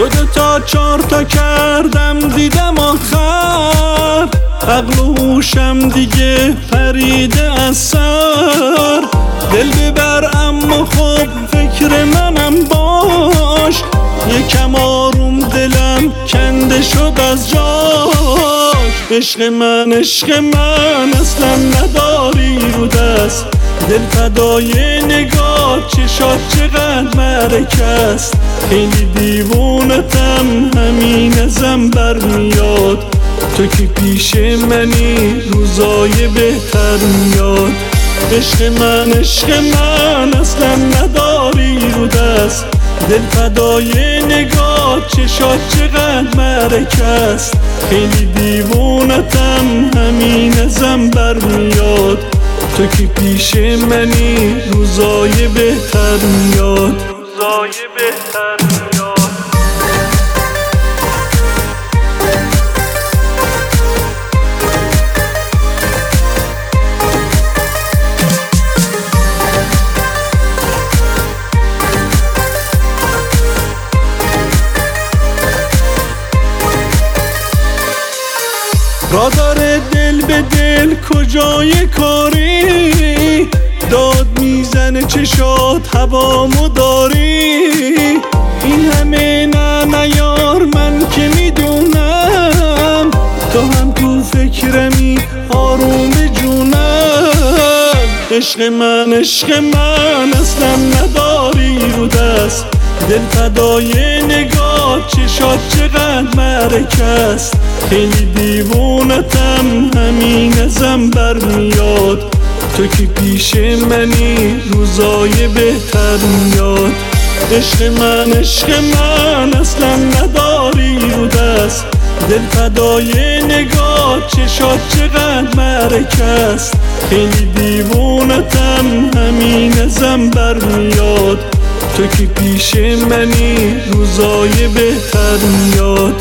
تا 4 تا کردم دیدم آخر، عقل و هوشم دیگه پریده از سر. دل ببر اما خب فکر منم باش، یکم آروم دلم کنده شد از جاش. عشق من اصلا نداری رو دست، دل فدای نگاه چشات چقدر معرکه است. خیلی دیوونتم همین ازم برمیاد، تو که پیش منی روزای بهتر میاد. عشق من اصلا نداری رو دست، دل فدای نگاه چشات چقدر معرکه است. خیلی دیوونتم همین ازم برمیاد، تو که پیش منی روزای بهتر میاد. را داره دل به دل کجای کاری، داد میزنه چشات هوامو داری. این همه نه یار من که میدونم، تو هم تو فکرمی آروم به جونم. عشق من اصلا نداری رو دست، دل فدای نگاه چشات چقدر معرکه است. خیلی دیوونتم همین ازم برمیاد، تو که پیش منی روزای بهتر میاد. عشق من اصلا نداری رو دست، دل فدای نگاه چشات چقدر معرکه است. خیلی دیوونتم همین ازم برمیاد، تو که پیش منی روزای بهتر میاد.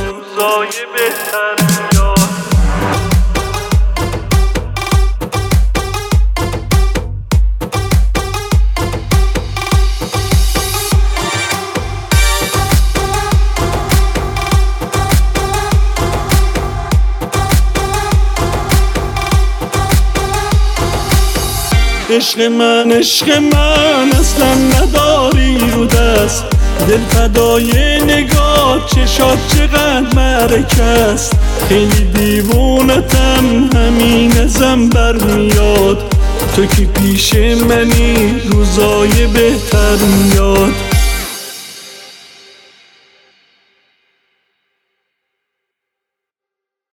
عشق من اصلا نداری رو دست، دل فدای نگاه چشات چقدر معرکه است. خیلی دیوونتم همین ازم برمیاد، تو که پیش منی روزای بهتر میاد.